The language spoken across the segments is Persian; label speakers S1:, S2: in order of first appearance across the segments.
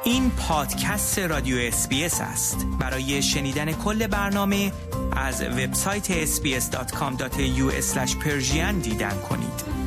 S1: این پادکست رادیو SBS است. برای شنیدن کل برنامه از وبسایت sbs.com.au/persian دیدن کنید.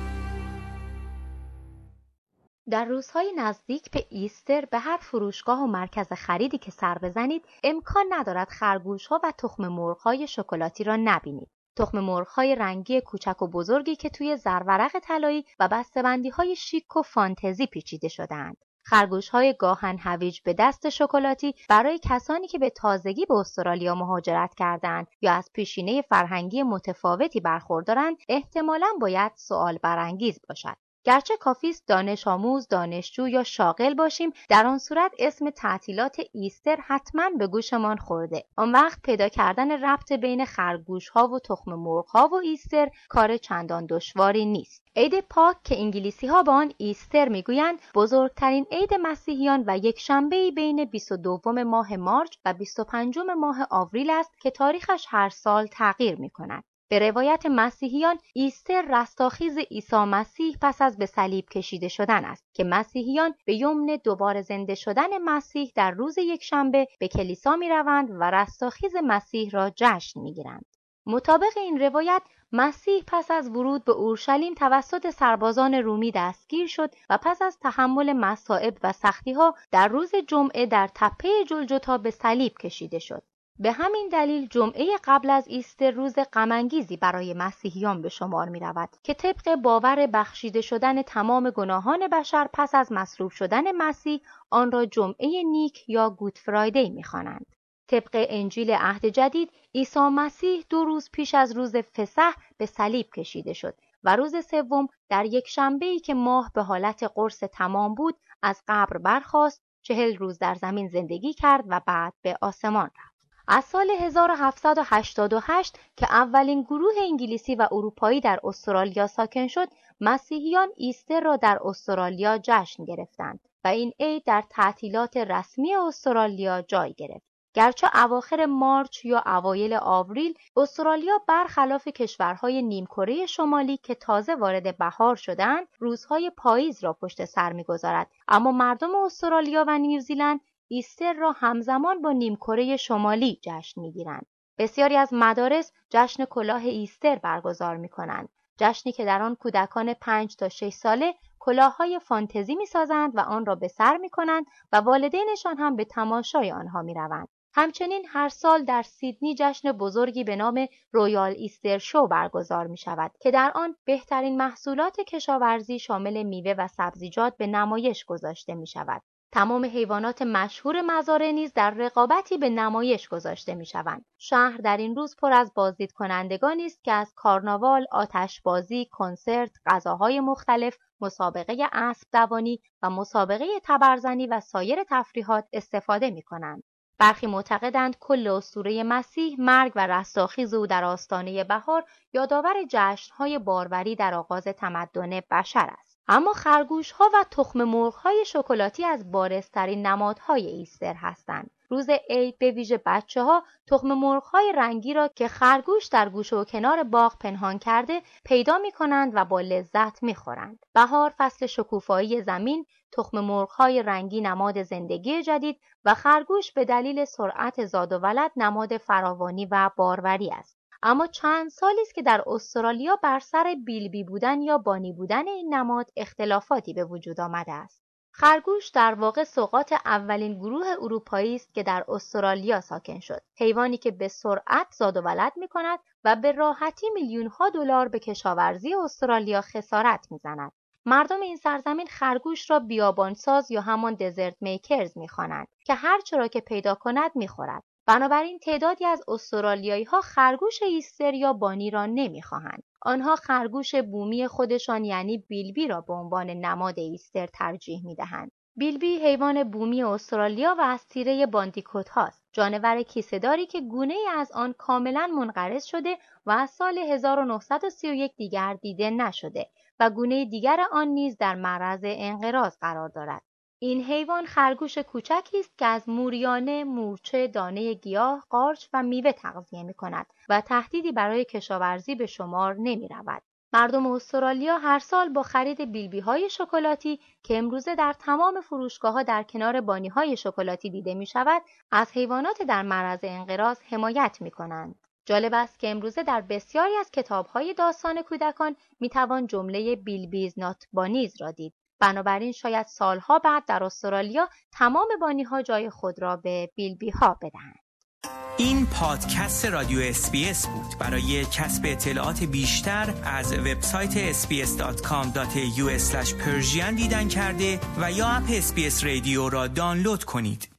S2: در روزهای نزدیک به ایستر به هر فروشگاه و مرکز خریدی که سر بزنید امکان ندارد خرگوش‌ها و تخم مرغ‌های شکلاتی را نبینید. تخم مرغ‌های رنگی کوچک و بزرگی که توی زرورق طلایی و بسته‌بندی‌های شیک و فانتزی پیچیده شده‌اند. خرگوش‌های گاهن هویج به دست شکلاتی برای کسانی که به تازگی به استرالیا مهاجرت کردند یا از پیشینه فرهنگی متفاوتی برخوردارند احتمالاً باید سوال برانگیز باشد. گرچه کافی است دانش آموز، دانشجو یا شاغل باشیم، در آن صورت اسم تعطیلات ایستر حتما به گوشمان خورده. آن وقت پیدا کردن ربط بین خرگوش‌ها و تخم مرغ‌ها و ایستر کار چندان دشواری نیست. عید پاک که انگلیسی‌ها به آن ایستر میگویند، بزرگترین عید مسیحیان و یک شنبه‌ای بین 22 ماه مارچ و 25 ماه آوریل است که تاریخش هر سال تغییر می‌کند. به روایت مسیحیان ایستر رستاخیز عیسی مسیح پس از به صلیب کشیده شدن است که مسیحیان به یمن دوباره زنده شدن مسیح در روز یکشنبه به کلیسا می روند و رستاخیز مسیح را جشن می گیرند. مطابق این روایت مسیح پس از ورود به اورشلیم توسط سربازان رومی دستگیر شد و پس از تحمل مصائب و سختی‌ها در روز جمعه در تپه جلجتا به صلیب کشیده شد. به همین دلیل جمعه قبل از ایستر روز غم‌انگیزی برای مسیحیان به شمار می رود که طبق باور بخشیده شدن تمام گناهان بشر پس از مصلوب شدن مسیح آن را جمعه نیک یا گود فرایدی می خوانند. طبق انجیل عهد جدید عیسی مسیح 2 روز پیش از روز فسح به صلیب کشیده شد و روز سوم در یک شنبه‌ای که ماه به حالت قرص تمام بود از قبر برخاست، 40 روز در زمین زندگی کرد و بعد به آسمان رفت. از سال 1788 که اولین گروه انگلیسی و اروپایی در استرالیا ساکن شد، مسیحیان ایستر را در استرالیا جشن گرفتند و این عید در تعطیلات رسمی استرالیا جای گرفت. گرچه اواخر مارچ یا اوایل آوریل استرالیا برخلاف کشورهای نیمکره شمالی که تازه وارد بهار شدند، روزهای پاییز را پشت سر می‌گذارد، اما مردم استرالیا و نیوزیلند ایستر را همزمان با نیمکره شمالی جشن می‌گیرند. بسیاری از مدارس جشن کلاه ایستر برگزار می‌کنند، جشنی که در آن کودکان 5 تا 6 ساله کلاه‌های فانتزی می‌سازند و آن را به سر می‌کنند و والدینشان هم به تماشای آنها می‌روند. همچنین هر سال در سیدنی جشن بزرگی به نام رویال ایستر شو برگزار می‌شود که در آن بهترین محصولات کشاورزی شامل میوه و سبزیجات به نمایش گذاشته می‌شود. تمام حیوانات مشهور مزارع نیز در رقابتی به نمایش گذاشته می‌شوند. شهر در این روز پر از بازدید کنندگانی است که از کارناوال، آتشبازی، کنسرت، غذاهای مختلف، مسابقه اسب دوانی و مسابقه تبرزنی و سایر تفریحات استفاده می‌کنند. برخی معتقدند کل اسطوره مسیح، مرگ و رستاخیز او در آستانه بهار یادآور جشن‌های باروری در آغاز تمدن بشر است. اما خرگوش‌ها و تخم مرغ‌های شکلاتی از بارزترین نمادهای ایستر هستند. روز عید به ویژه بچه‌ها تخم مرغ‌های رنگی را که خرگوش در گوشه و کنار باغ پنهان کرده پیدا می‌کنند و با لذت می‌خورند. بهار فصل شکوفایی زمین، تخم مرغ‌های رنگی نماد زندگی جدید و خرگوش به دلیل سرعت زاد و ولد نماد فراوانی و باروری است. اما چند سالی است که در استرالیا بر سر بیلبی بودن یا بانی بودن این نماد اختلافاتی به وجود آمده است. خرگوش در واقع سوغات اولین گروه اروپایی است که در استرالیا ساکن شد. حیوانی که به سرعت زاد و ولد می‌کند و به راحتی میلیون‌ها دلار به کشاورزی استرالیا خسارت می‌زند. مردم این سرزمین خرگوش را بیابانساز یا همان دزرت میکرز می‌خوانند که هر چرا که پیدا کند می‌خورد. بنابراین تعدادی از استرالیایی‌ها خرگوش ایستر یا بانی را نمی‌خواهند. آنها خرگوش بومی خودشان یعنی بیلبی را به عنوان نماد ایستر ترجیح می‌دهند. بیلبی حیوان بومی استرالیا و از تیره باندیکوت هاست. جانور کیسه‌داری که گونه‌ای از آن کاملاً منقرض شده و از سال 1931 دیگر دیده نشده و گونه دیگر آن نیز در معرض انقراض قرار دارد. این حیوان خرگوش کوچکی است که از موریانه، مورچه، دانه گیاه، قارچ و میوه تغذیه می‌کند و تهدیدی برای کشاورزی به شمار نمی‌رود. مردم استرالیا هر سال با خرید بیلبی‌های شکلاتی که امروزه در تمام فروشگاه‌ها در کنار بانی‌های شکلاتی دیده می‌شود، از حیوانات در معرض انقراض حمایت می‌کنند. جالب است که امروزه در بسیاری از کتاب‌های داستان کودکان می‌توان جمله بیلبیز نات بانیز را دید. بنابراین شاید سالها بعد در استرالیا تمام بانی‌ها جای خود را به بیلبی‌ها بدهند.
S1: این پادکست رادیو SBS بود. برای کسب اطلاعات بیشتر از وبسایت sbs.com.au/persian دیدن کرده و یا اپ SBS رادیو را دانلود کنید.